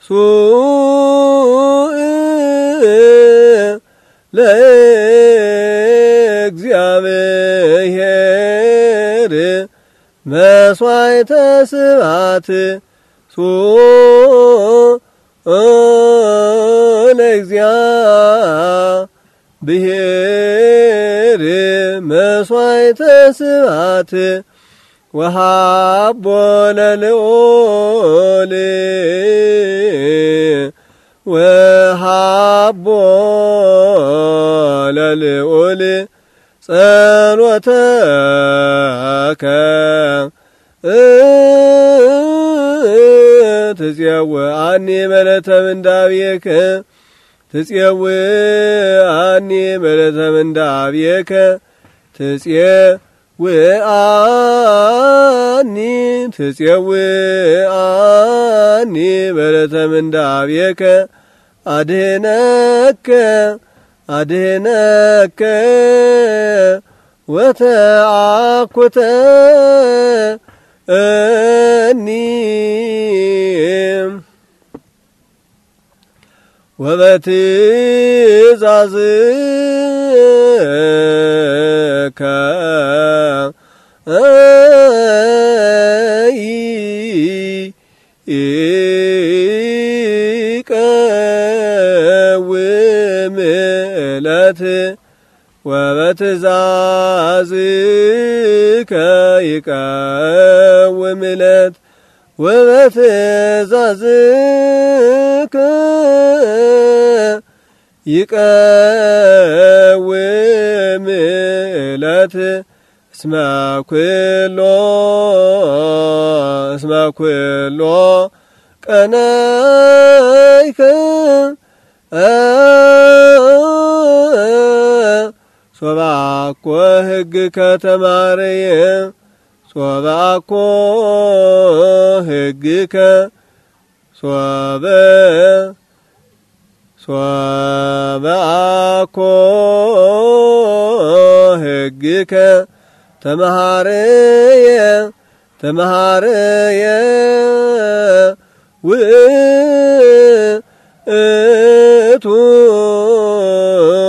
ለእግዚአብሔር መስዋዕተ ስብሐት ለእግዚአብሔር መስዋዕተ ስብሐት ወሃቦ ለልዑል ወሃቦ ለልዑል ጸሎተከ ትጽየውአኒ በለተ ምንዳቤከ ትጽየውአኒ በለተ ምንዳቤከ ትጽየውአኒ በለተ ምንዳቤከ አድኅነከ ወተአኩተ ወበትእዛዝከ ይቀውም ዕለት ወበትእዛዝከ ይቀውም ዕለት ወበትእዛዝከ ይቀውም ዕለት እስመ ኩሎ ቀናይከ ሶባኮ ሕግከ ተማረየ ሶባኮ ሕግከ ሶባኮ ሕግከ ተመሃረየ ውእቱ